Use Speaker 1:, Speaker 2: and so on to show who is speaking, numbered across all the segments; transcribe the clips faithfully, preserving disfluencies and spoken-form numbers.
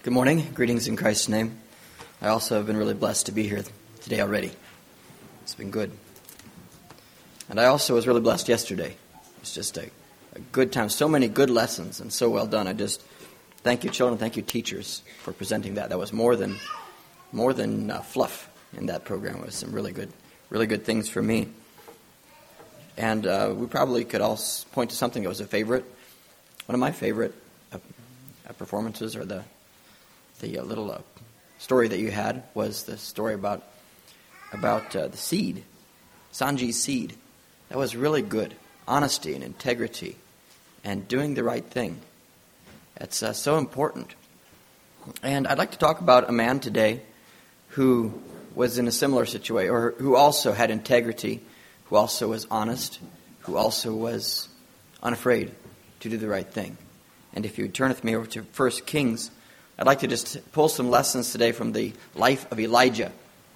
Speaker 1: Good morning. Greetings in Christ's name. I also have been really blessed to be here today already. It's been good. And I also was really blessed yesterday. It's just a, a good time. So many good lessons and so well done. I just thank you, children. Thank you, teachers, for presenting that. That was more than more than uh, fluff in that program. It was some really good, really good things for me. And uh, we probably could all point to something that was a favorite. One of my favorite uh, uh, performances, or the the uh, little uh, story that you had, was the story about about uh, the seed, Sanji's seed. That was really good. Honesty and integrity and doing the right thing. That's uh, so important. And I'd like to talk about a man today who was in a similar situation, or who also had integrity, who also was honest, who also was unafraid to do the right thing. And if you would turn with me over to First Kings, I'd like to just pull some lessons today from the life of Elijah.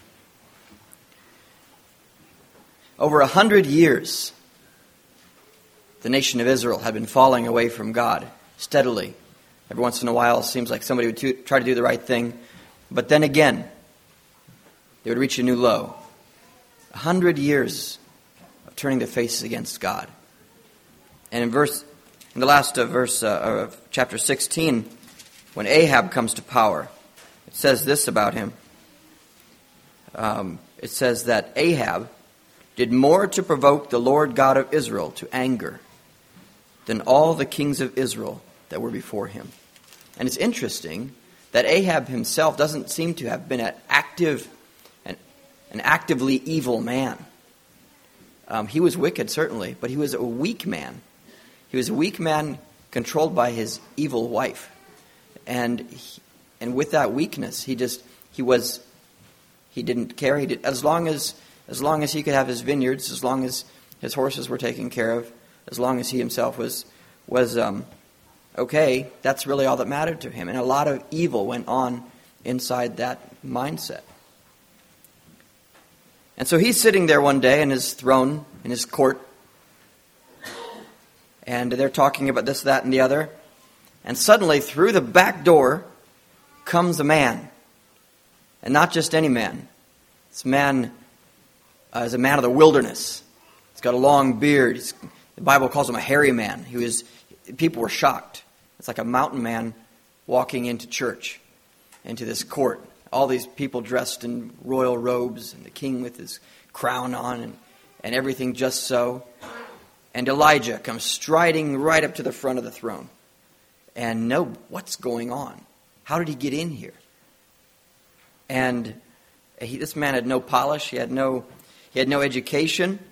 Speaker 1: Over a hundred years, the nation of Israel had been falling away from God steadily. Every once in a while, it seems like somebody would to, try to do the right thing, but then again, they would reach a new low. A hundred years of turning their faces against God. And in verse, in the last uh, verse uh, of chapter sixteen, when Ahab comes to power, it says this about him. Um, it says that Ahab did more to provoke the Lord God of Israel to anger than all the kings of Israel that were before him. And it's interesting that Ahab himself doesn't seem to have been an active, an, an actively evil man. Um, he was wicked, certainly, but he was a weak man. He was a weak man controlled by his evil wife. And he, and with that weakness, he just he was he didn't care. He did, as long as as long as he could have his vineyards, as long as his horses were taken care of, as long as he himself was was um, okay, that's really all that mattered to him. And a lot of evil went on inside that mindset. And so he's sitting there one day in his throne, in his court, and they're talking about this, that, and the other. And suddenly, through the back door, comes a man. And not just any man. This man uh, is a man of the wilderness. He's got a long beard. He's, the Bible calls him a hairy man. He was. People were shocked. It's like a mountain man walking into church, into this court. All these people dressed in royal robes, and the king with his crown on, and, and everything just so. And Elijah comes striding right up to the front of the throne. And know what's going on. How did he get in here? And he, this man had no polish. He had no, he had no education.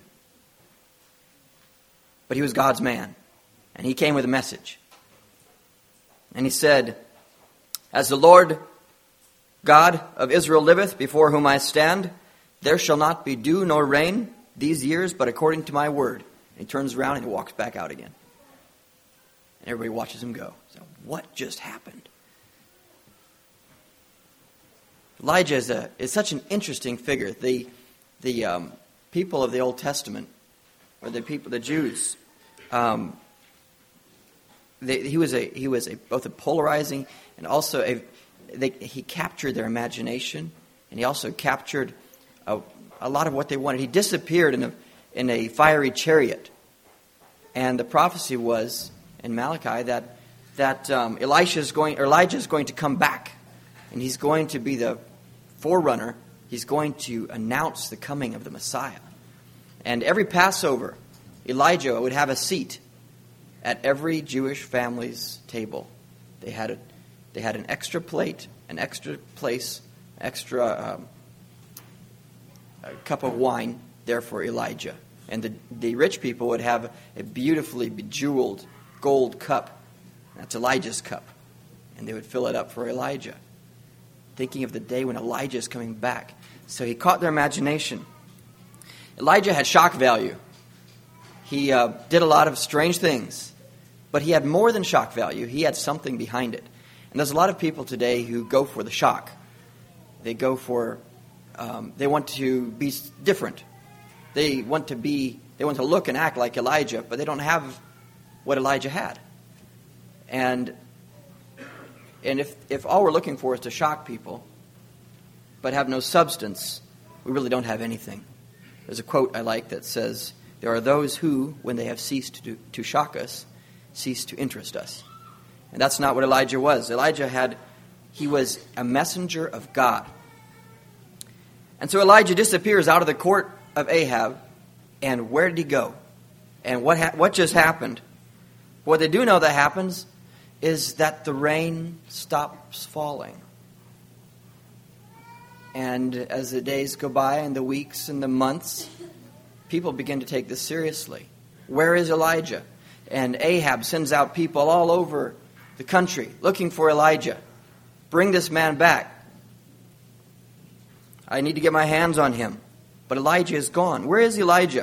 Speaker 1: But he was God's man. And he came with a message. And he said, "As the Lord God of Israel liveth, before whom I stand, there shall not be dew nor rain these years, but according to my word." And he turns around and he walks back out again. And everybody watches him go. So what just happened? Elijah is, a, is such an interesting figure. The the um, people of the Old Testament, or the people, the Jews, um, they, he was a he was a both a polarizing and also a they, he captured their imagination, and he also captured a, a lot of what they wanted. He disappeared in a in a fiery chariot, and the prophecy was in Malachi that that um, Elisha is going, or Elijah is going to come back, and he's going to be the forerunner. He's going to announce the coming of the Messiah. And every Passover, Elijah would have a seat at every Jewish family's table. They had a they had an extra plate, an extra place, extra um, a cup of wine there for Elijah, and the the rich people would have a beautifully bejeweled gold cup. That's Elijah's cup. And they would fill it up for Elijah, thinking of the day when Elijah is coming back. So he caught their imagination. Elijah had shock value. He uh, did a lot of strange things, but he had more than shock value. He had something behind it. And there's a lot of people today who go for the shock. They go for, um, they want to be different. They want to be, they want to look and act like Elijah, but they don't have what Elijah had. And And if, if all we're looking for is to shock people, but have no substance, we really don't have anything. There's a quote I like that says, "There are those who, when they have ceased to, to shock us, cease to interest us." And that's not what Elijah was. Elijah had, he was a messenger of God. And so Elijah disappears out of the court of Ahab. And where did he go? And what ha- what just happened? What they do know that happens is that the rain stops falling. And as the days go by and the weeks and the months, people begin to take this seriously. Where is Elijah? And Ahab sends out people all over the country looking for Elijah. Bring this man back. I need to get my hands on him. But Elijah is gone. Where is Elijah?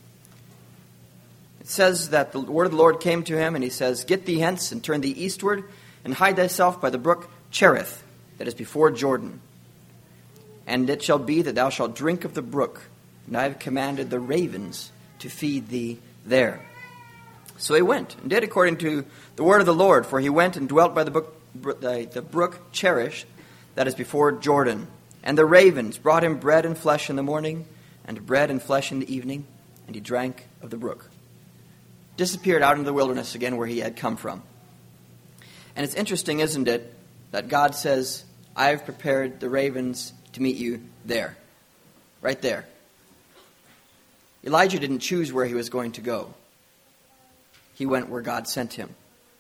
Speaker 1: It says that the word of the Lord came to him, and he says, "Get thee hence, and turn thee eastward, and hide thyself by the brook Cherith, that is before Jordan. And it shall be that thou shalt drink of the brook, and I have commanded the ravens to feed thee there." So he went, and did according to the word of the Lord, for he went and dwelt by the brook, the, the brook Cherith, that is before Jordan. And the ravens brought him bread and flesh in the morning, and bread and flesh in the evening, and he drank of the brook. Disappeared out into the wilderness again where he had come from. And it's interesting, isn't it, that God says, "I have prepared the ravens to meet you there." Right there. Elijah didn't choose where he was going to go. He went where God sent him.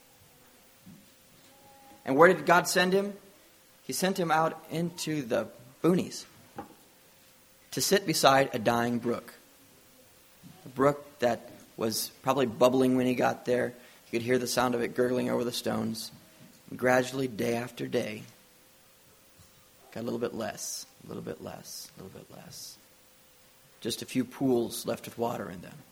Speaker 1: And where did God send him? He sent him out into the boonies to sit beside a dying brook. A brook that was probably bubbling when he got there. You could hear the sound of it gurgling over the stones. And gradually, day after day, got a little bit less, a little bit less, a little bit less. Just a few pools left with water in them.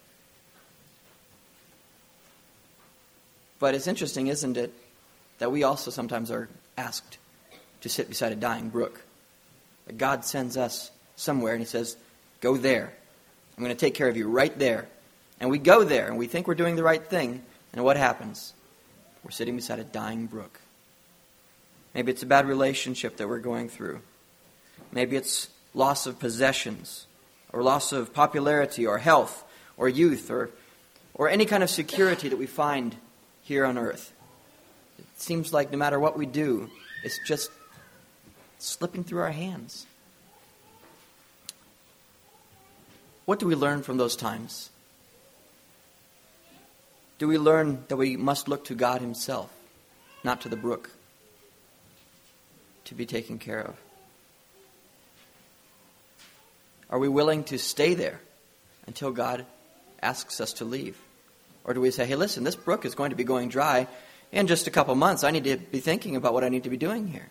Speaker 1: But it's interesting, isn't it, that we also sometimes are asked to sit beside a dying brook. That God sends us somewhere and he says, "Go there. I'm going to take care of you right there." And we go there and we think we're doing the right thing. And what happens? We're sitting beside a dying brook. Maybe it's a bad relationship that we're going through. Maybe it's loss of possessions, or loss of popularity, or health, or youth, or, or any kind of security that we find here on earth. It seems like no matter what we do, it's just slipping through our hands. What do we learn from those times? Do we learn that we must look to God himself, not to the brook, to be taken care of? Are we willing to stay there until God asks us to leave? Or do we say, "Hey, listen, this brook is going to be going dry in just a couple months. I need to be thinking about what I need to be doing here"?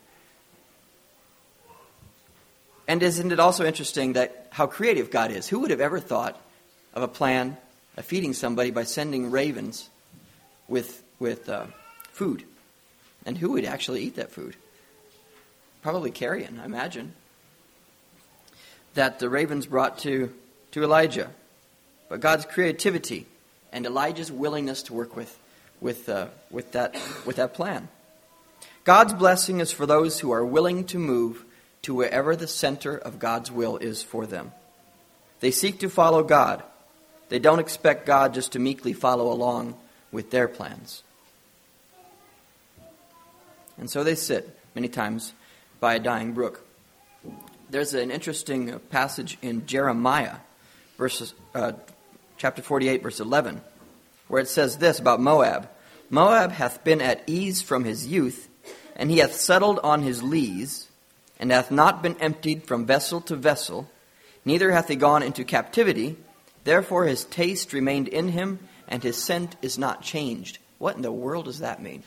Speaker 1: And isn't it also interesting that how creative God is? Who would have ever thought of a plan of feeding somebody by sending ravens with with uh, food? And who would actually eat that food? Probably carrion, I imagine. That the ravens brought to, to Elijah. But God's creativity and Elijah's willingness to work with with uh, with that with that plan. God's blessing is for those who are willing to move to wherever the center of God's will is for them. They seek to follow God. They don't expect God just to meekly follow along with their plans. And so they sit many times by a dying brook. There's an interesting passage in Jeremiah, verses, uh, chapter forty-eight, verse eleven, where it says this about Moab. "Moab hath been at ease from his youth, and he hath settled on his lees, and hath not been emptied from vessel to vessel, neither hath he gone into captivity. Therefore his taste remained in him, and his scent is not changed." What in the world does that mean?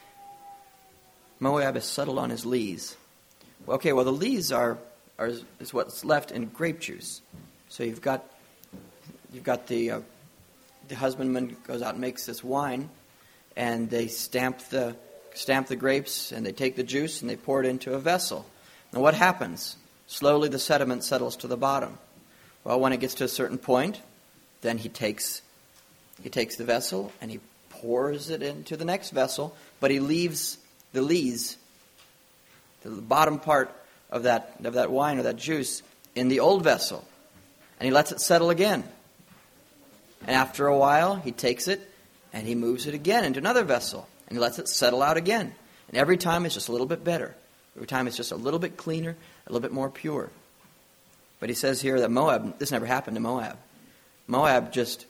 Speaker 1: Moab has settled on his lees. Okay, well, the lees are, are is what's left in grape juice. So you've got you've got the uh, the husbandman goes out and makes this wine, and they stamp the stamp the grapes, and they take the juice and they pour it into a vessel. Now what happens? Slowly the sediment settles to the bottom. Well, when it gets to a certain point, then he takes he takes the vessel and he pours it into the next vessel, but he leaves the lees the bottom part of that, of that wine or that juice in the old vessel. And he lets it settle again. And after a while, he takes it and he moves it again into another vessel. And he lets it settle out again. And every time it's just a little bit better. Every time it's just a little bit cleaner, a little bit more pure. But he says here that Moab, this never happened to Moab. Moab just,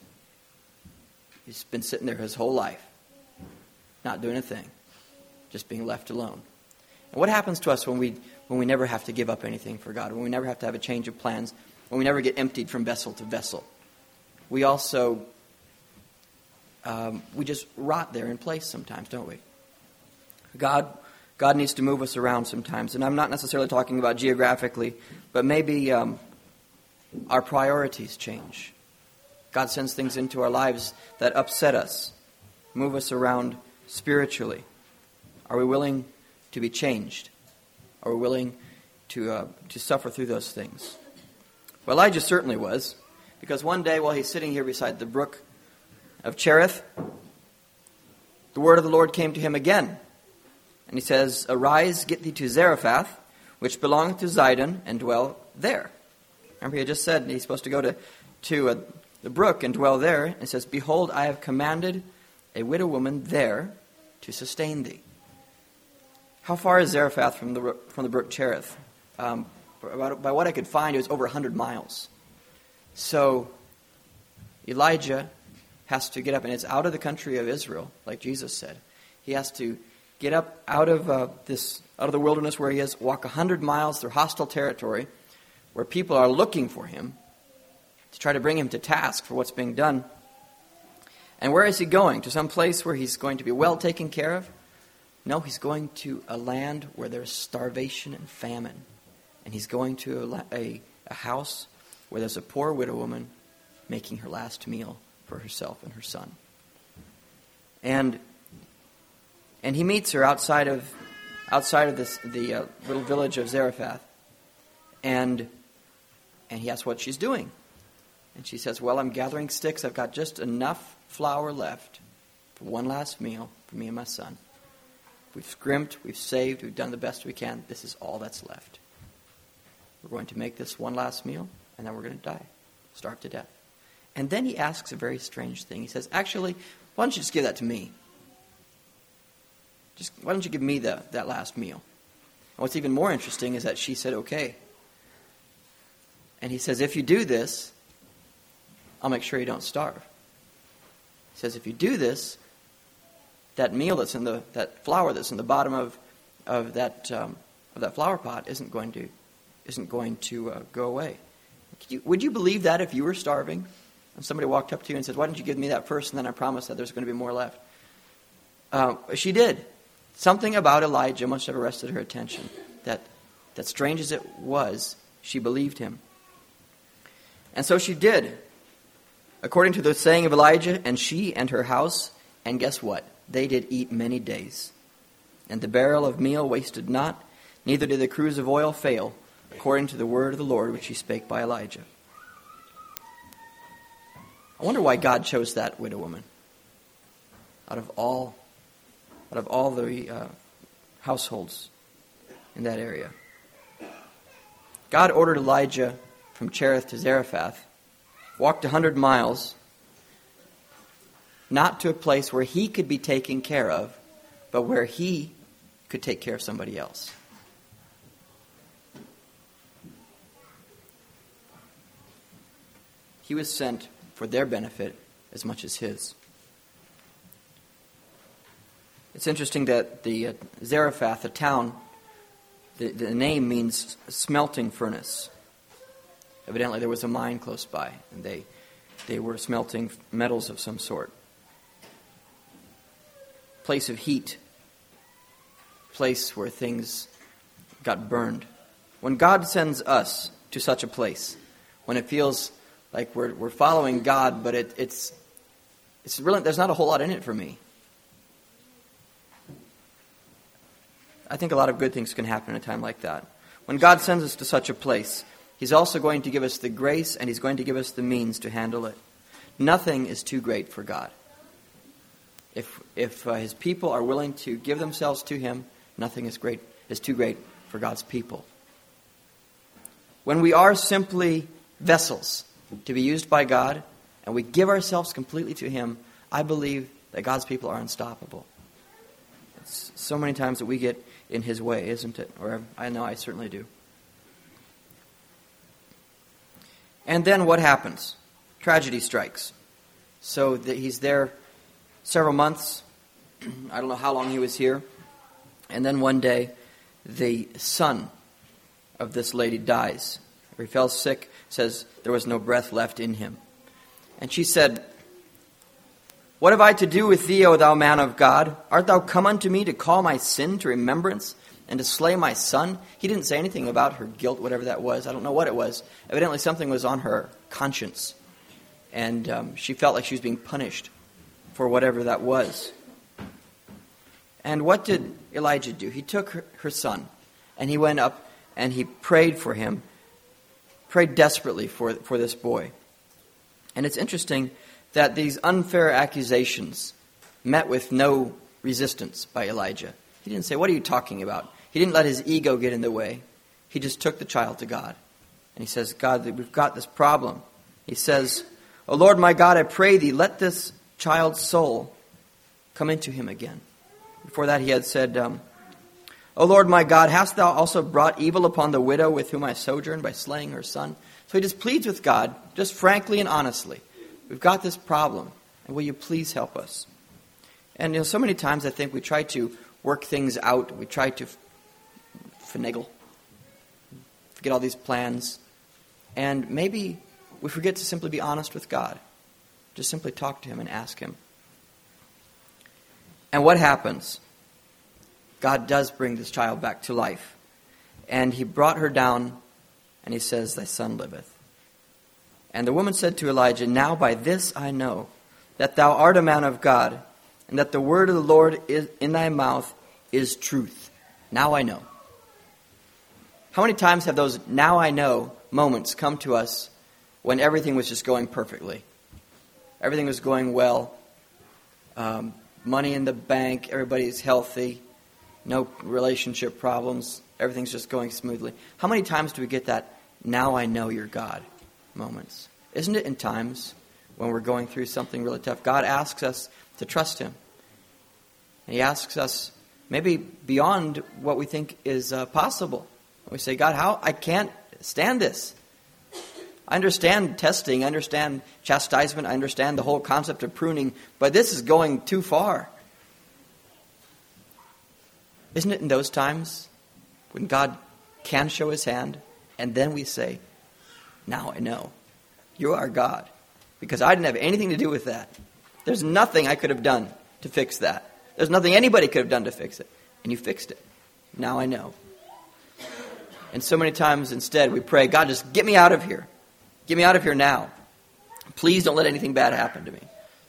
Speaker 1: he's been sitting there his whole life, not doing a thing, just being left alone. And what happens to us when we when we never have to give up anything for God, when we never have to have a change of plans, when we never get emptied from vessel to vessel? We also, um, we just rot there in place sometimes, don't we? God, God needs to move us around sometimes. And I'm not necessarily talking about geographically, but maybe um, our priorities change. God sends things into our lives that upset us, move us around spiritually. Are we willing to be changed? Are we willing to uh, to suffer through those things? Well, Elijah certainly was, because one day while he's sitting here beside the brook of Cherith, the word of the Lord came to him again. And he says, "Arise, get thee to Zarephath, which belongeth to Zidon, and dwell there." Remember, he had just said he's supposed to go to, to uh, the brook and dwell there. And it says, "Behold, I have commanded a widow woman there to sustain thee." How far is Zarephath from the from the brook Cherith? Um, by, by what I could find, it was over one hundred miles. So Elijah has to get up, and it's out of the country of Israel, like Jesus said. He has to get up out of uh, this out of the wilderness where he is, walk one hundred miles through hostile territory, where people are looking for him to try to bring him to task for what's being done. And where is he going? To some place where he's going to be well taken care of? No, he's going to a land where there's starvation and famine. And he's going to a, a, a house where there's a poor widow woman making her last meal for herself and her son. And and he meets her outside of outside of this the uh, little village of Zarephath. And and he asks what she's doing. And she says, "Well, I'm gathering sticks. I've got just enough flour left for one last meal for me and my son. We've scrimped, we've saved, we've done the best we can. This is all that's left. We're going to make this one last meal, and then we're going to die, starve to death." And then he asks a very strange thing. He says, "Actually, why don't you just give that to me? Just why don't you give me the, that last meal?" And what's even more interesting is that she said, "Okay." And he says, "If you do this, I'll make sure you don't starve." He says, "If you do this, that meal that's in the that flour that's in the bottom of of that um, of that flour pot isn't going to isn't going to uh, go away." Could you, would you believe that if you were starving and somebody walked up to you and said, "Why don't you give me that first, and then I promise that there's going to be more left?" Uh, she did. Something about Elijah must have arrested her attention. That that strange as it was, she believed him, and so she did, according to the saying of Elijah. And she and her house, and guess what? They did eat many days. And the barrel of meal wasted not, neither did the cruse of oil fail, according to the word of the Lord which he spake by Elijah. I wonder why God chose that widow woman. Out of all, out of all the uh, households in that area. God ordered Elijah from Cherith to Zarephath, walked one hundred miles, not to a place where he could be taken care of, but where he could take care of somebody else. He was sent for their benefit as much as his. It's interesting that the uh, Zarephath, the town, the, the name means smelting furnace. Evidently there was a mine close by, and they, they were smelting metals of some sort. Place of heat, place where things got burned. When God sends us to such a place, when it feels like we're we're following God, but it, it's it's really there's not a whole lot in it for me. I think a lot of good things can happen in a time like that. When God sends us to such a place, He's also going to give us the grace, and He's going to give us the means to handle it. Nothing is too great for God. If if uh, His people are willing to give themselves to Him, nothing is great is too great for God's people. When we are simply vessels to be used by God, and we give ourselves completely to Him, I believe that God's people are unstoppable. It's so many times that we get in His way, isn't it? Or I know I certainly do. And then what happens? Tragedy strikes. So that he's there several months. I don't know how long he was here. And then one day, the son of this lady dies. He fell sick, says there was no breath left in him. And she said, "What have I to do with thee, O thou man of God? Art thou come unto me to call my sin to remembrance and to slay my son?" He didn't say anything about her guilt, whatever that was. I don't know what it was. Evidently something was on her conscience. And um, she felt like she was being punished for whatever that was. And what did Elijah do? He took her, her son, and he went up and he prayed for him, prayed desperately for, for this boy. And it's interesting that these unfair accusations met with no resistance by Elijah. He didn't say, "What are you talking about?" He didn't let his ego get in the way. He just took the child to God. And he says, "God, we've got this problem." He says, "O Lord my God, I pray thee, let this child's soul come into him again." Before that he had said, um, "O Lord my God, hast thou also brought evil upon the widow with whom I sojourn by slaying her son?" So he just pleads with God, just frankly and honestly. We've got this problem, and will you please help us? And you know, so many times I think we try to work things out. We try to finagle, get all these plans, and maybe we forget to simply be honest with God. Just simply talk to Him and ask Him. And what happens? God does bring this child back to life. And He brought her down, and He says, "Thy son liveth." And the woman said to Elijah, "Now by this I know that thou art a man of God, and that the word of the Lord is in thy mouth is truth. Now I know." How many times have those "now I know" moments come to us when everything was just going perfectly? Everything was going well. Um, money in the bank, everybody's healthy, no relationship problems, everything's just going smoothly. How many times do we get that "now I know you're God" moments? Isn't it in times when we're going through something really tough? God asks us to trust Him. And He asks us maybe beyond what we think is uh, possible. We say, "God, how? I can't stand this. I understand testing, I understand chastisement, I understand the whole concept of pruning, but this is going too far." Isn't it in those times when God can show His hand, and then we say, "Now I know. You are God." Because I didn't have anything to do with that. There's nothing I could have done to fix that. There's nothing anybody could have done to fix it. And you fixed it. Now I know. And so many times instead we pray, "God, just get me out of here. Get me out of here now. Please don't let anything bad happen to me."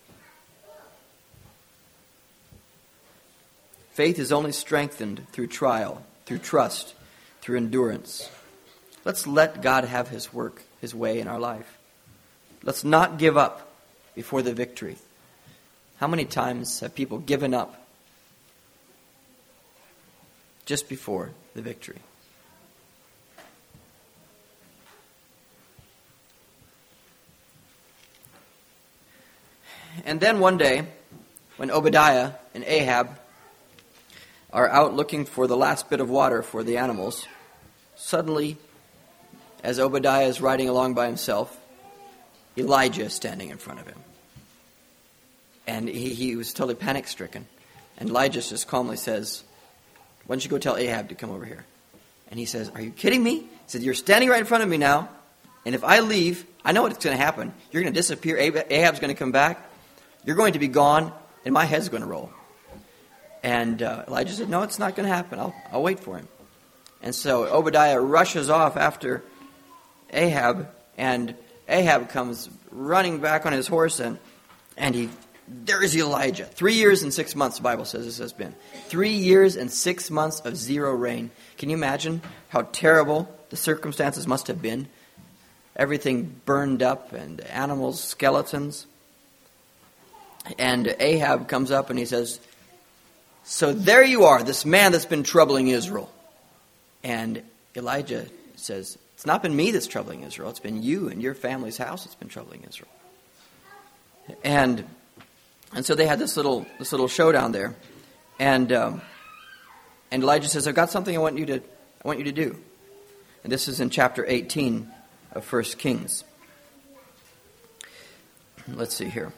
Speaker 1: Faith is only strengthened through trial, through trust, through endurance. Let's let God have His work, His way in our life. Let's not give up before the victory. How many times have people given up just before the victory? And then one day, when Obadiah and Ahab are out looking for the last bit of water for the animals, suddenly, as Obadiah is riding along by himself, Elijah is standing in front of him. And he, he was totally panic-stricken. And Elijah just calmly says, "Why don't you go tell Ahab to come over here?" And he says, "Are you kidding me?" He said, "You're standing right in front of me now, and if I leave, I know what's going to happen. You're going to disappear. Ahab's going to come back. You're going to be gone, and my head's going to roll." And uh, Elijah said, "No, it's not going to happen. I'll, I'll wait for him." And so Obadiah rushes off after Ahab, and Ahab comes running back on his horse, and, and he there's Elijah. Three years and six months, the Bible says this has been. Three years and six months of zero rain. Can you imagine how terrible the circumstances must have been? Everything burned up, and animals, skeletons. And Ahab comes up and he says, "So there you are, this man that's been troubling Israel. And Elijah says, it's not been me that's troubling Israel. It's been you and your family's house that's been troubling Israel. And and so they had this little this little showdown there. And um, and Elijah says, I've got something I want you to I want you to do. And this is in chapter eighteen of First Kings. Let's see here.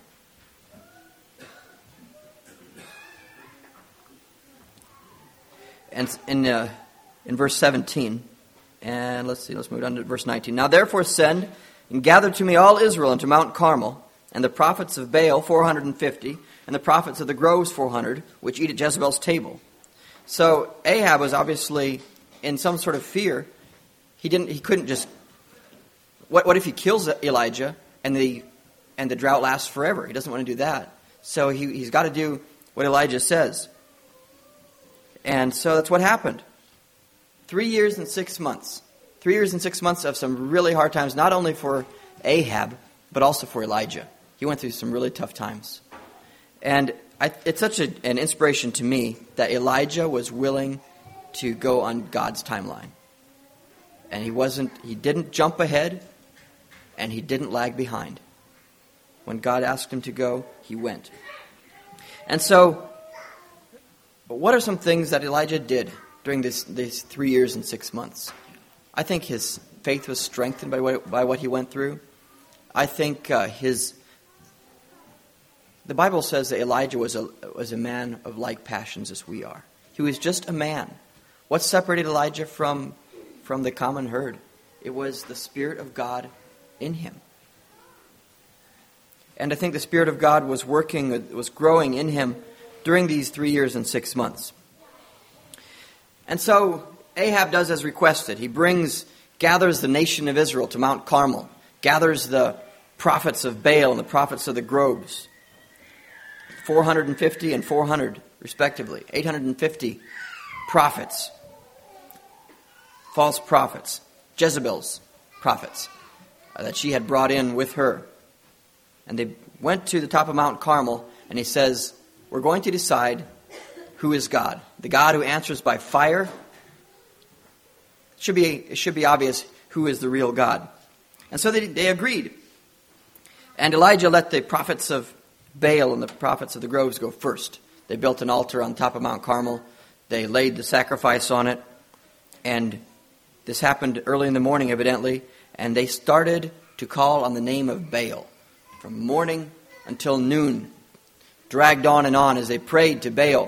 Speaker 1: And in uh, in verse seventeen, and let's see, let's move on to verse nineteen. Now therefore send and gather to me all Israel into Mount Carmel, and the prophets of Baal four hundred and fifty, and the prophets of the groves four hundred, which eat at Jezebel's table. So Ahab was obviously in some sort of fear. He didn't. He couldn't just. What what if he kills Elijah and the and the drought lasts forever? He doesn't want to do that. So he he's got to do what Elijah says. And so that's what happened. Three years and six months. Three years and six months of some really hard times, not only for Ahab, but also for Elijah. He went through some really tough times. And I, it's such a, an inspiration to me that Elijah was willing to go on God's timeline. And he wasn't, he didn't jump ahead, and he didn't lag behind. When God asked him to go, he went. And so, what are some things that Elijah did during this, these three years and six months? I think his faith was strengthened by what, by what he went through. I think uh, his... The Bible says that Elijah was a, was a man of like passions as we are. He was just a man. What separated Elijah from, from the common herd? It was the Spirit of God in him. And I think the Spirit of God was working, was growing in him during these three years and six months. And so Ahab does as requested. He brings, gathers the nation of Israel to Mount Carmel, gathers the prophets of Baal and the prophets of the groves, four hundred fifty and four hundred respectively, eight hundred fifty prophets, false prophets, Jezebel's prophets uh, that she had brought in with her. And they went to the top of Mount Carmel, and he says, we're going to decide who is God. The God who answers by fire. It should be, it should be obvious who is the real God. And so they, they agreed. And Elijah let the prophets of Baal and the prophets of the groves go first. They built an altar on top of Mount Carmel. They laid the sacrifice on it. And this happened early in the morning, evidently. And they started to call on the name of Baal. From morning until noon. Dragged on and on as they prayed to Baal.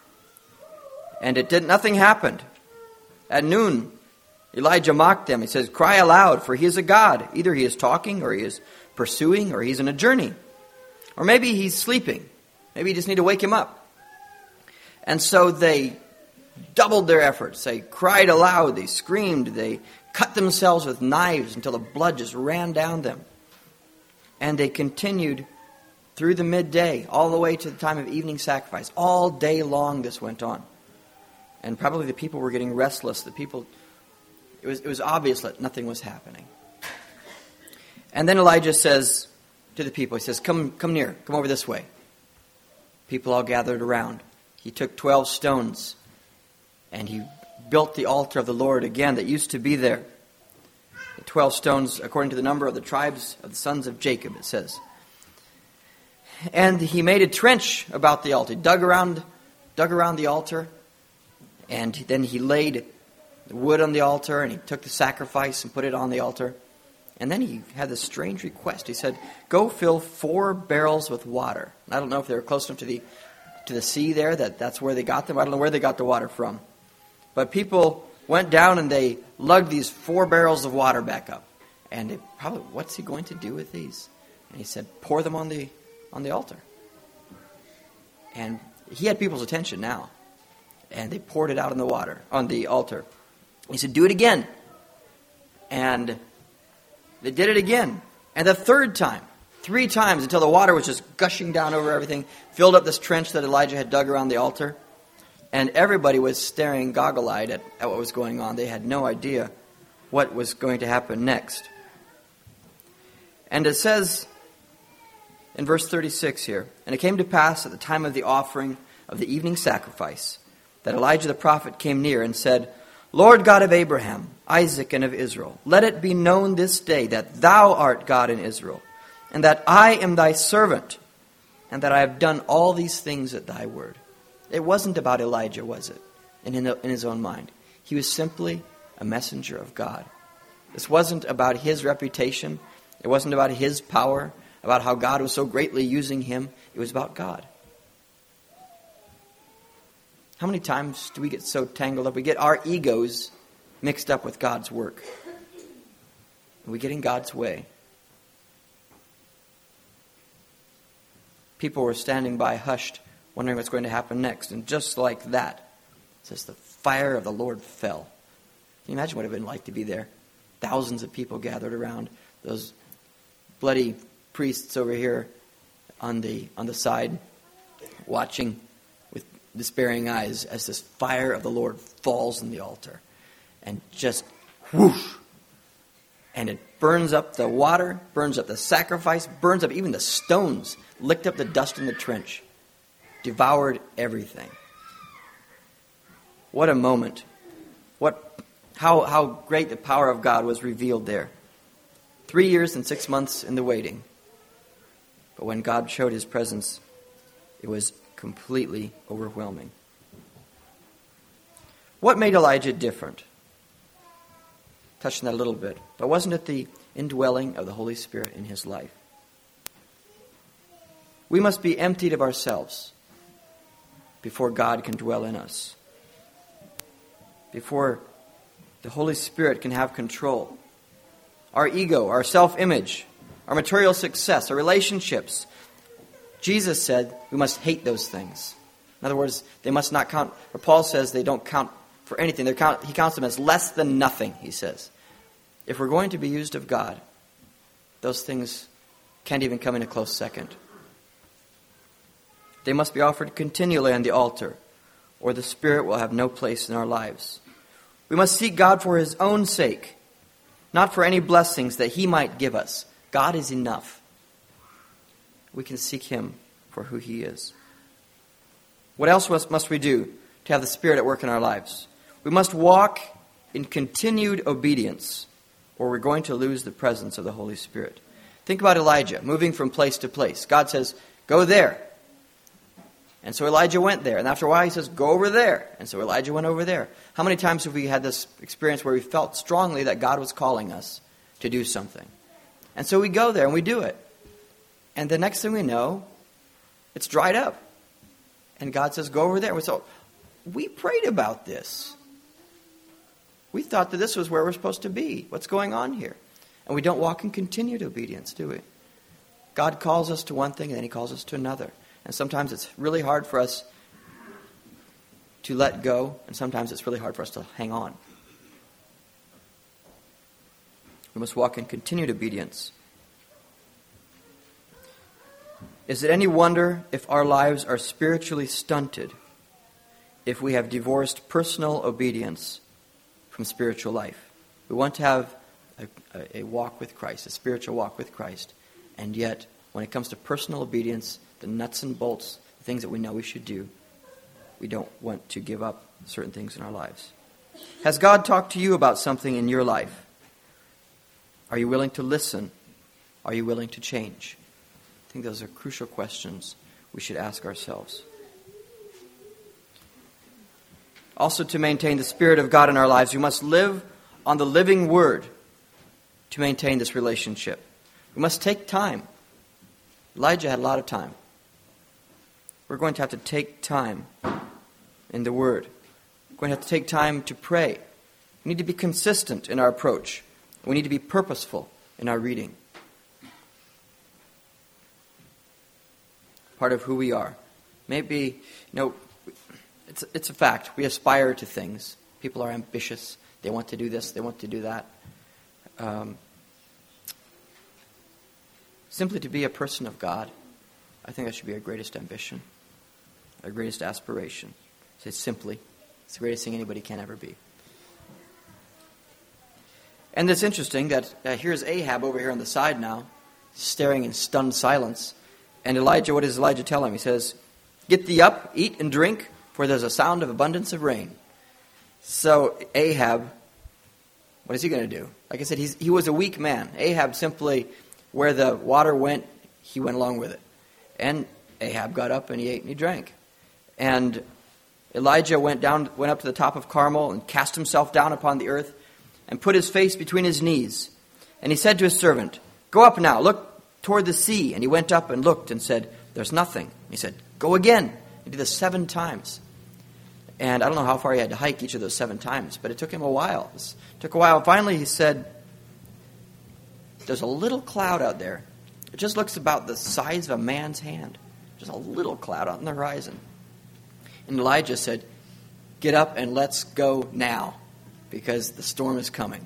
Speaker 1: And it did nothing happened. At noon, Elijah mocked them. He says, cry aloud, for he is a god. Either he is talking, or he is pursuing, or he's in a journey. Or maybe he's sleeping. Maybe you just need to wake him up. And so they doubled their efforts. They cried aloud. They screamed. They cut themselves with knives until the blood just ran down them. And they continued through the midday, all the way to the time of evening sacrifice. All day long this went on. And probably the people were getting restless. The people, it was, it was obvious that nothing was happening. And then Elijah says to the people, he says, come, come near, come over this way. People all gathered around. He took twelve stones and he built the altar of the Lord again that used to be there. The twelve stones according to the number of the tribes of the sons of Jacob, it says. And he made a trench about the altar, dug around, dug around the altar, and then he laid the wood on the altar, and he took the sacrifice and put it on the altar. And then he had this strange request. He said, go fill four barrels with water. And I don't know if they were close enough to the to the sea there, that that's where they got them. I don't know where they got the water from. But people went down and they lugged these four barrels of water back up. And they probably, what's he going to do with these? And he said, pour them on the on the altar. And he had people's attention now. And they poured it out on the water, on the altar. He said, do it again. And they did it again. And the third time, three times, until the water was just gushing down over everything, filled up this trench that Elijah had dug around the altar. And everybody was staring goggle-eyed at, at what was going on. They had no idea what was going to happen next. And it says in verse thirty-six here, and it came to pass at the time of the offering of the evening sacrifice, that Elijah the prophet came near and said, Lord God of Abraham, Isaac, and of Israel, let it be known this day that thou art God in Israel, and that I am thy servant, and that I have done all these things at thy word. It wasn't about Elijah, was it, in his own mind? He was simply a messenger of God. This wasn't about his reputation. It wasn't about his power, about how God was so greatly using him. It was about God. How many times do we get so tangled up? We get our egos mixed up with God's work. We get in God's way. People were standing by hushed, wondering what's going to happen next. And just like that, it says the fire of the Lord fell. Can you imagine what it would have been like to be there? Thousands of people gathered around. Those bloody priests over here on the on the side, watching with despairing eyes as this fire of the Lord falls on the altar. And just whoosh. And it burns up the water, burns up the sacrifice, burns up even the stones, licked up the dust in the trench, devoured everything. What a moment. What, how, how great the power of God was revealed there. Three years and six months in the waiting. But when God showed his presence, it was completely overwhelming. What made Elijah different? Touched on that a little bit. But wasn't it the indwelling of the Holy Spirit in his life? We must be emptied of ourselves before God can dwell in us. Before the Holy Spirit can have control. Our ego, our self-image, our material success, our relationships. Jesus said we must hate those things. In other words, they must not count, or Paul says they don't count for anything. They're count, he counts them as less than nothing, he says. If we're going to be used of God, those things can't even come in a close second. They must be offered continually on the altar, or the Spirit will have no place in our lives. We must seek God for his own sake, not for any blessings that he might give us. God is enough. We can seek him for who he is. What else must, must we do to have the Spirit at work in our lives? We must walk in continued obedience, or we're going to lose the presence of the Holy Spirit. Think about Elijah moving from place to place. God says, go there. And so Elijah went there. And after a while he says, go over there. And so Elijah went over there. How many times have we had this experience where we felt strongly that God was calling us to do something? And so we go there and we do it. And the next thing we know, it's dried up. And God says, go over there. And so we prayed about this. We thought that this was where we're supposed to be. What's going on here? And we don't walk in continued obedience, do we? God calls us to one thing and then he calls us to another. And sometimes it's really hard for us to let go, and sometimes it's really hard for us to hang on. We must walk in continued obedience. Is it any wonder if our lives are spiritually stunted if we have divorced personal obedience from spiritual life? We want to have a, a, a walk with Christ, a spiritual walk with Christ, and yet when it comes to personal obedience, the nuts and bolts, the things that we know we should do, we don't want to give up certain things in our lives. Has God talked to you about something in your life? Are you willing to listen? Are you willing to change? I think those are crucial questions we should ask ourselves. Also, to maintain the Spirit of God in our lives, we must live on the living Word to maintain this relationship. We must take time. Elijah had a lot of time. We're going to have to take time in the Word. We're going to have to take time to pray. We need to be consistent in our approach. We need to be purposeful in our reading. Part of who we are. Maybe, you know, it's, it's a fact. We aspire to things. People are ambitious. They want to do this. They want to do that. Um, simply to be a person of God, I think that should be our greatest ambition. Our greatest aspiration. Say simply, it's the greatest thing anybody can ever be. And it's interesting that uh, here's Ahab over here on the side now, staring in stunned silence. And Elijah, what does Elijah tell him? He says, get thee up, eat and drink, for there's a sound of abundance of rain. So Ahab, what is he going to do? Like I said, he's, he was a weak man. Ahab simply, where the water went, he went along with it. And Ahab got up and he ate and he drank. And Elijah went down, went up to the top of Carmel and cast himself down upon the earth and put his face between his knees. And he said to his servant, "Go up now, look toward the sea." And he went up and looked and said, "There's nothing." He said, "Go again." He did this seven times. And I don't know how far he had to hike each of those seven times, but it took him a while. It took a while. And finally he said, "There's a little cloud out there. It just looks about the size of a man's hand. Just a little cloud on the horizon." And Elijah said, "Get up and let's go now, because the storm is coming."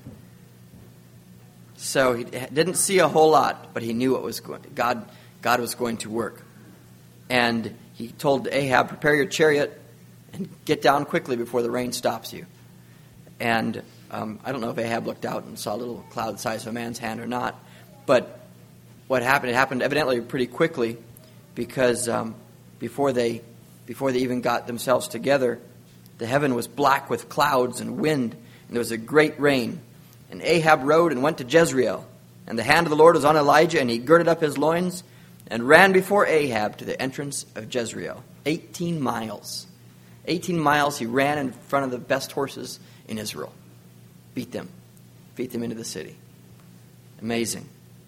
Speaker 1: So he didn't see a whole lot, but he knew what was going. God, God was going to work, and he told Ahab, "Prepare your chariot and get down quickly before the rain stops you." And um, I don't know if Ahab looked out and saw a little cloud the size of a man's hand or not, but what happened? It happened evidently pretty quickly, because um, before they before they even got themselves together, the heaven was black with clouds and wind, and there was a great rain. And Ahab rode and went to Jezreel. And the hand of the Lord was on Elijah, and he girded up his loins and ran before Ahab to the entrance of Jezreel. Eighteen miles. Eighteen miles he ran in front of the best horses in Israel. Beat them. Beat them into the city. Amazing.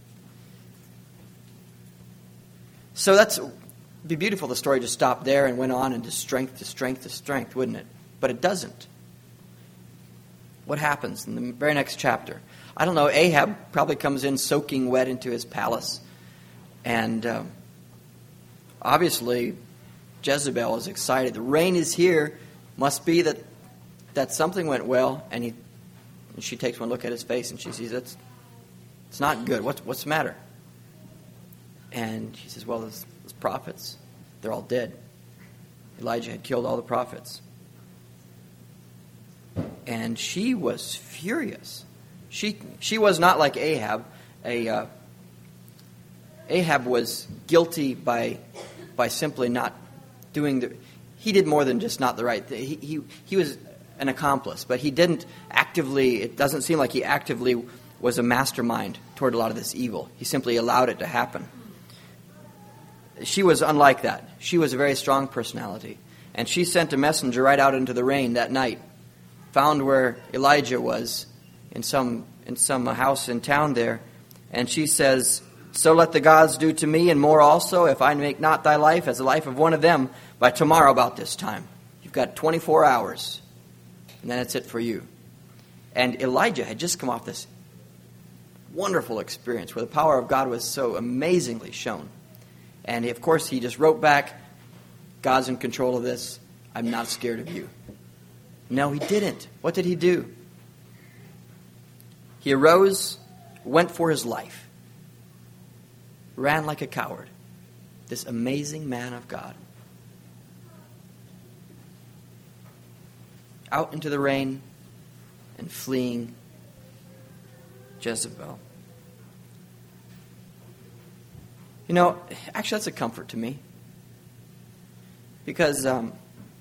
Speaker 1: So that's it'd be beautiful. The story just stopped there and went on into strength to strength to strength, wouldn't it? But it doesn't. What happens in the very next chapter? I don't know. Ahab probably comes in soaking wet into his palace. And um, obviously Jezebel is excited. The rain is here. Must be that that something went well. And, he, and she takes one look at his face and she sees it's, it's not good. What's, what's the matter? And she says, "Well, those, those prophets, they're all dead. Elijah had killed all the prophets." And she was furious. She she was not like Ahab. A uh, Ahab was guilty by by simply not doing the. He did more than just not the right thing. He he he was an accomplice, but he didn't actively. It doesn't seem like he actively was a mastermind toward a lot of this evil. He simply allowed it to happen. She was unlike that. She was a very strong personality, and she sent a messenger right out into the rain that night. Found where Elijah was in some in some house in town there, and she says, "So let the gods do to me and more also, if I make not thy life as the life of one of them by tomorrow about this time." You've got twenty-four hours, and then it's it for you. And Elijah had just come off this wonderful experience where the power of God was so amazingly shown. And of course he just wrote back, "God's in control of this. I'm not scared of you." No, he didn't. What did he do? He arose, went for his life, ran like a coward. This amazing man of God. Out into the rain and fleeing Jezebel. You know, actually that's a comfort to me. Because, um,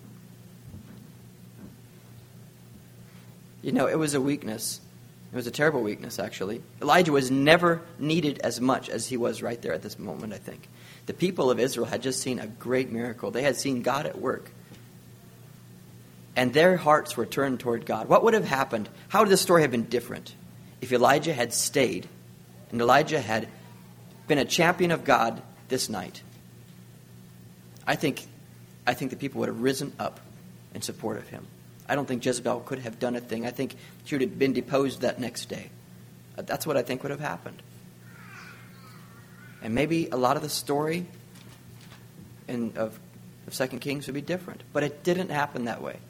Speaker 1: you know, it was a weakness. It was a terrible weakness, actually. Elijah was never needed as much as he was right there at this moment, I think. The people of Israel had just seen a great miracle. They had seen God at work. And their hearts were turned toward God. What would have happened? How would the story have been different if Elijah had stayed and Elijah had been a champion of God this night? I think, I think the people would have risen up in support of him. I don't think Jezebel could have done a thing. I think she would have been deposed that next day. That's what I think would have happened. And maybe a lot of the story in, of, of Second Kings would be different. But it didn't happen that way.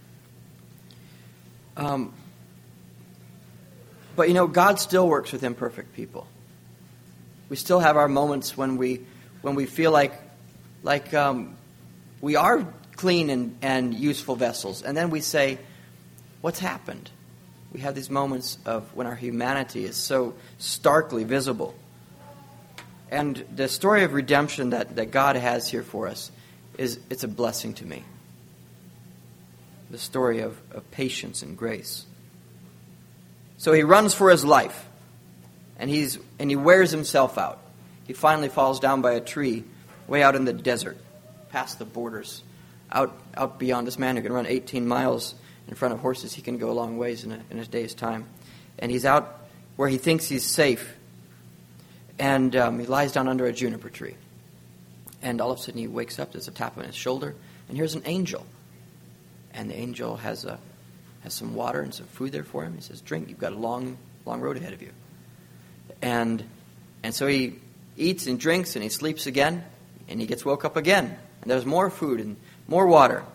Speaker 1: Um, but, you know, God still works with imperfect people. We still have our moments when we when we feel like like um, we are clean and, and useful vessels. And then we say, what's happened? We have these moments of when our humanity is so starkly visible. And the story of redemption that, that God has here for us, is it's a blessing to me. the story of, of patience and grace. So he runs for his life, and he's and he wears himself out. He finally falls down by a tree way out in the desert, past the borders, out out beyond this man who can run eighteen miles in front of horses. He can go a long ways in a, in a day's time. And he's out where he thinks he's safe, and um, he lies down under a juniper tree. And all of a sudden he wakes up, there's a tap on his shoulder, and here's an angel. And the angel has a has some water and some food there for him. He says, drink, you've got a long, long road ahead of you. And and so he eats and drinks and he sleeps again, and he gets woke up again. And there's more food and more water.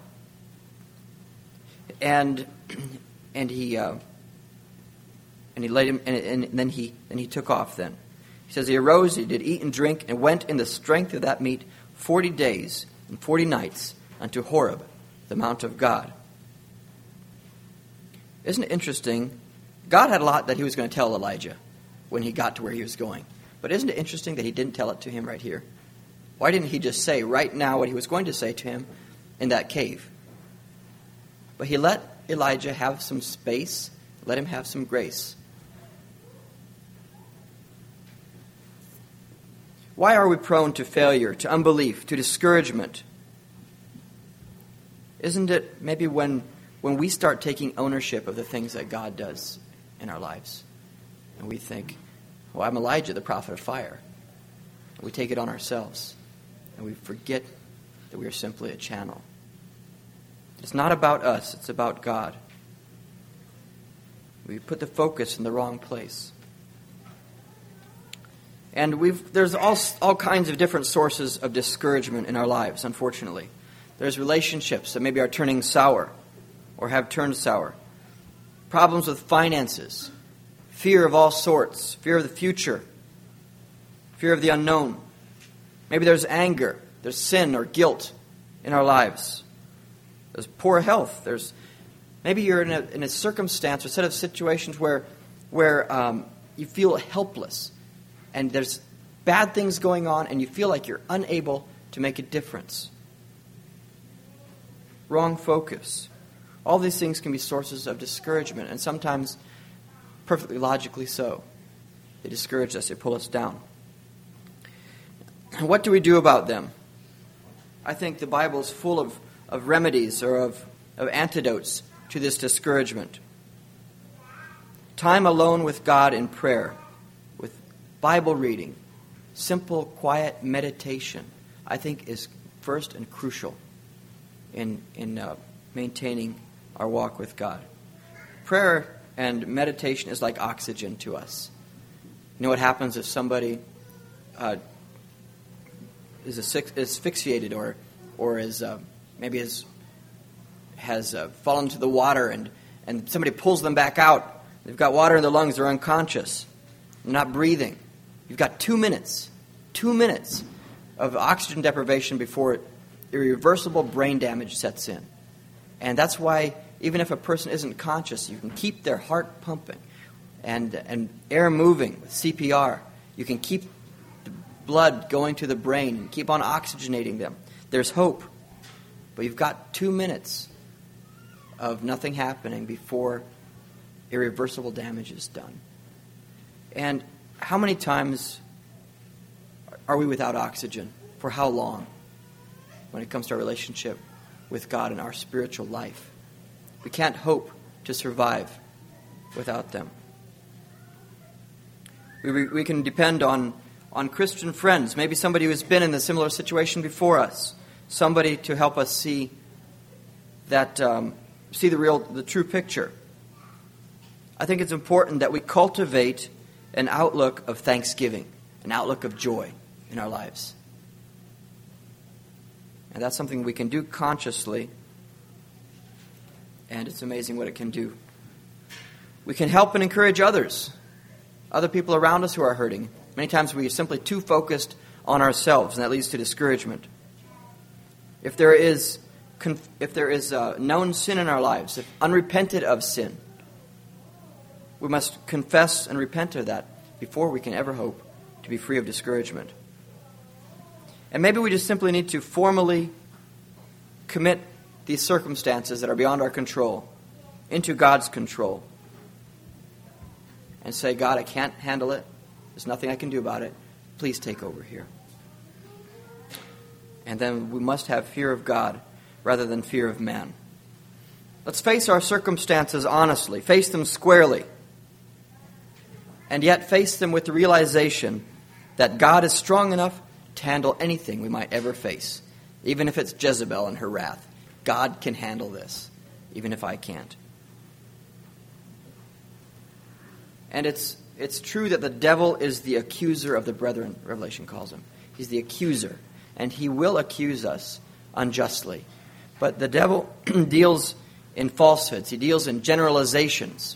Speaker 1: And and he uh, and he laid him and, and then he then he took off then. He says he arose, he did eat and drink, and went in the strength of that meat forty days and forty nights unto Horeb, the mount of God. Isn't it interesting? God had a lot that he was going to tell Elijah when he got to where he was going. But isn't it interesting that he didn't tell it to him right here? Why didn't he just say right now what he was going to say to him in that cave? But he let Elijah have some space, let him have some grace. Why are we prone to failure, to unbelief, to discouragement? Isn't it maybe when when we start taking ownership of the things that God does in our lives, and we think, well, I'm Elijah, the prophet of fire. And we take it on ourselves, and we forget that we are simply a channel. It's not about us, it's about God. We put the focus in the wrong place. And we've there's all, all kinds of different sources of discouragement in our lives, unfortunately. There's relationships that maybe are turning sour or have turned sour. Problems with finances, fear of all sorts, fear of the future, fear of the unknown. Maybe there's anger, there's sin or guilt in our lives. There's poor health. There's maybe you're in a, in a circumstance or set of situations where where um, you feel helpless, and there's bad things going on, and you feel like you're unable to make a difference. Wrong focus. All these things can be sources of discouragement, and sometimes perfectly logically so. They discourage us, they pull us down. And what do we do about them? I think the Bible is full of, of remedies or of, of antidotes to this discouragement. Time alone with God in prayer, with Bible reading, simple, quiet meditation, I think is first and crucial in, in uh, maintaining our walk with God. Prayer and meditation is like oxygen to us. You know what happens if somebody uh, is asphyxiated or or is uh, maybe is, has uh, fallen into the water and, and somebody pulls them back out. They've got water in their lungs. They're unconscious. They're not breathing. You've got two minutes, two minutes of oxygen deprivation before irreversible brain damage sets in. And that's why even if a person isn't conscious, you can keep their heart pumping and and air moving with C P R. You can keep the blood going to the brain and keep on oxygenating them. There's hope. But you've got two minutes of nothing happening before irreversible damage is done. And how many times are we without oxygen? For how long? When it comes to our relationship with God and our spiritual life. We can't hope to survive without them. We, we can depend on, on Christian friends, maybe somebody who's been in a similar situation before us, somebody to help us see that um, see the real, the true picture. I think it's important that we cultivate an outlook of thanksgiving, an outlook of joy in our lives. And that's something we can do consciously, and it's amazing what it can do. We can help and encourage others, other people around us who are hurting. Many times we are simply too focused on ourselves, and that leads to discouragement. If there is if there is uh, known sin in our lives, if unrepented of sin, we must confess and repent of that before we can ever hope to be free of discouragement. And maybe we just simply need to formally commit these circumstances that are beyond our control into God's control and say, God, I can't handle it. There's nothing I can do about it. Please take over here. And then we must have fear of God rather than fear of man. Let's face our circumstances honestly, face them squarely, and yet face them with the realization that God is strong enough to handle anything we might ever face, even if it's Jezebel and her wrath. God can handle this, even if I can't. And it's it's true that the devil is the accuser of the brethren, Revelation calls him. He's the accuser, and he will accuse us unjustly. But the devil deals in falsehoods. He deals in generalizations.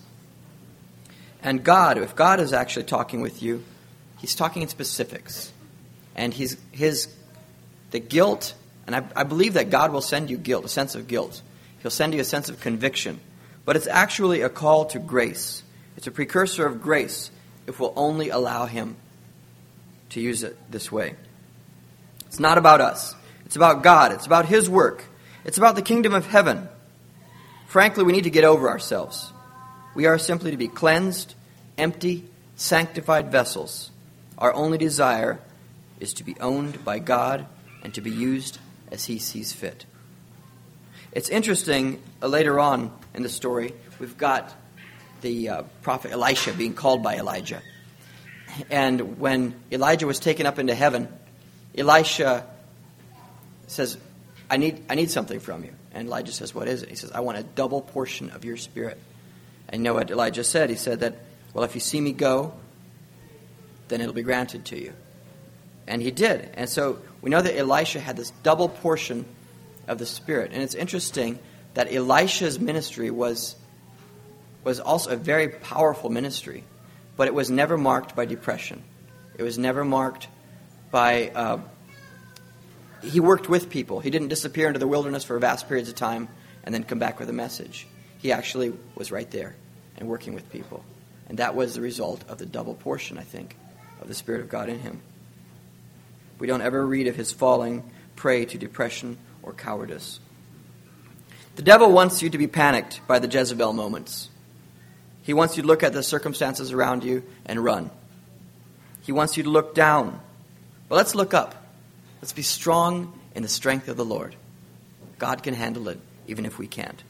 Speaker 1: And God, if God is actually talking with you, he's talking in specifics. And he's his the guilt, and I, I believe that God will send you guilt, a sense of guilt. He'll send you a sense of conviction. But it's actually a call to grace. It's a precursor of grace if we'll only allow him to use it this way. It's not about us. It's about God. It's about his work. It's about the kingdom of heaven. Frankly, we need to get over ourselves. We are simply to be cleansed, empty, sanctified vessels. Our only desire is to be owned by God and to be used as he sees fit. It's interesting, uh, later on in the story, we've got the uh, prophet Elisha being called by Elijah. And when Elijah was taken up into heaven, Elisha says, I need I need something from you. And Elijah says, what is it? He says, I want a double portion of your spirit. And you know what Elijah said? He said that, well, if you see me go, then it'll be granted to you. And he did. And so we know that Elisha had this double portion of the Spirit. And it's interesting that Elisha's ministry was, was also a very powerful ministry, but it was never marked by depression. It was never marked by... Uh, he worked with people. He didn't disappear into the wilderness for vast periods of time and then come back with a message. He actually was right there and working with people. And that was the result of the double portion, I think, of the Spirit of God in him. We don't ever read of his falling prey to depression or cowardice. The devil wants you to be panicked by the Jezebel moments. He wants you to look at the circumstances around you and run. He wants you to look down. But let's look up. Let's be strong in the strength of the Lord. God can handle it, even if we can't.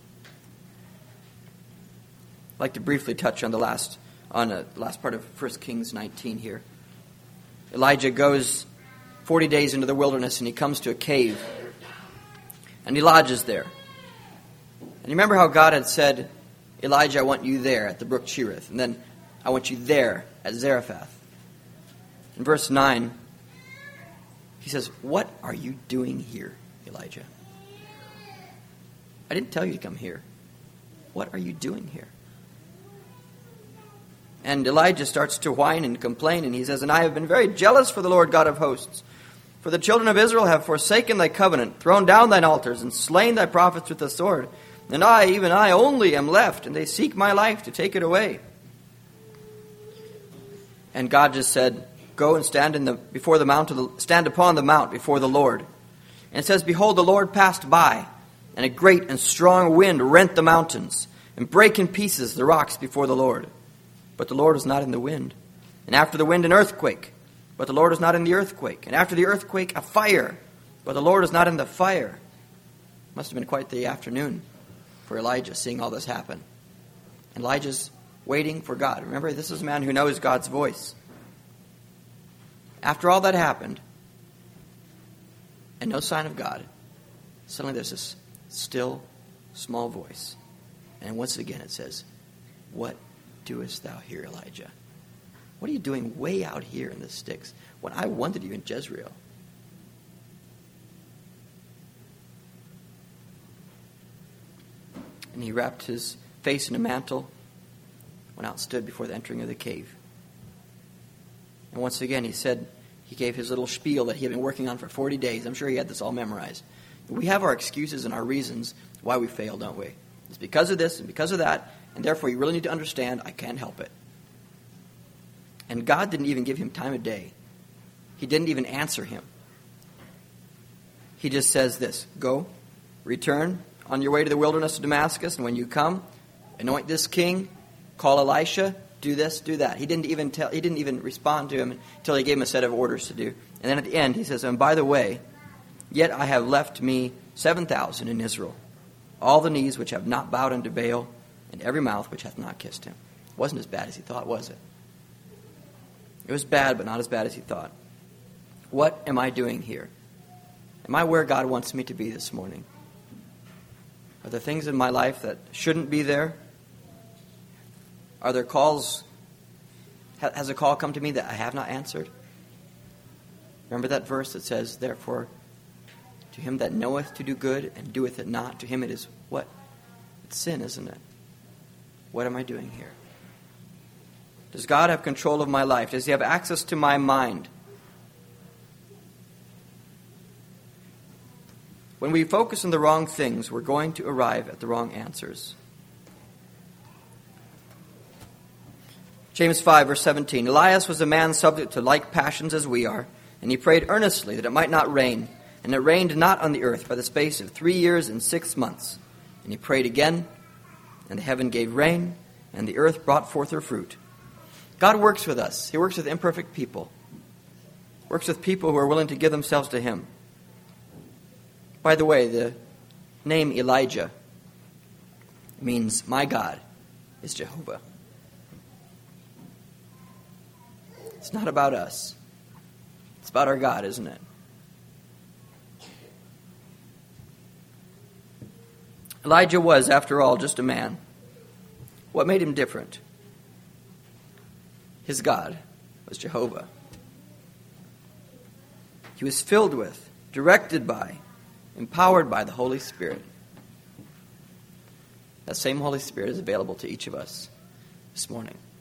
Speaker 1: I'd like to briefly touch on the last on the last part of First Kings nineteen here. Elijah goes forty days into the wilderness, and he comes to a cave, and he lodges there. And you remember how God had said, Elijah, I want you there at the brook Cherith, and then I want you there at Zarephath. In verse nine, he says, what are you doing here, Elijah? I didn't tell you to come here. What are you doing here? And Elijah starts to whine and complain, and he says, and I have been very jealous for the Lord God of hosts. For the children of Israel have forsaken thy covenant, thrown down thine altars, and slain thy prophets with the sword. And I, even I only, am left, and they seek my life to take it away. And God just said, go and stand in the before the mount of the, stand upon the mount before the Lord. And it says, behold, the Lord passed by, and a great and strong wind rent the mountains, and brake in pieces the rocks before the Lord. But the Lord was not in the wind. And after the wind, an earthquake. But the Lord was not in the earthquake. And after the earthquake, a fire. But the Lord was not in the fire. Must have been quite the afternoon for Elijah, seeing all this happen. And Elijah's waiting for God. Remember, this is a man who knows God's voice. After all that happened, and no sign of God, suddenly there's this still, small voice. And once again it says, what doest thou here, Elijah? What are you doing way out here in the sticks when I wanted you in Jezreel? And he wrapped his face in a mantle, went out and stood before the entering of the cave. And once again he said, he gave his little spiel that he had been working on for forty days. I'm sure he had this all memorized. We have our excuses and our reasons why we fail, don't we? It's because of this and because of that, and therefore you really need to understand I can't help it. And God didn't even give him time of day. He didn't even answer him. He just says this, go return on your way to the wilderness of Damascus, and when you come, anoint this king, call Elisha, do this, do that. He didn't even tell. He didn't even respond to him until he gave him a set of orders to do. And then at the end, he says, and by the way, yet I have left me seven thousand in Israel, all the knees which have not bowed unto Baal, and every mouth which hath not kissed him. It wasn't as bad as he thought, was it? It was bad, but not as bad as he thought. What am I doing here? Am I where God wants me to be this morning? Are there things in my life that shouldn't be there? Are there calls? Has a call come to me that I have not answered? Remember that verse that says, therefore, to him that knoweth to do good and doeth it not, to him it is what? It's sin, isn't it? What am I doing here? Does God have control of my life? Does he have access to my mind? When we focus on the wrong things, we're going to arrive at the wrong answers. James five, verse seventeen. Elias was a man subject to like passions as we are, and he prayed earnestly that it might not rain. And it rained not on the earth by the space of three years and six months. And he prayed again, and the heaven gave rain, and the earth brought forth her fruit. God works with us. He works with imperfect people. Works with people who are willing to give themselves to him. By the way, the name Elijah means my God is Jehovah. It's not about us. It's about our God, isn't it? Elijah was, after all, just a man. What made him different? His God was Jehovah. He was filled with, directed by, empowered by the Holy Spirit. That same Holy Spirit is available to each of us this morning.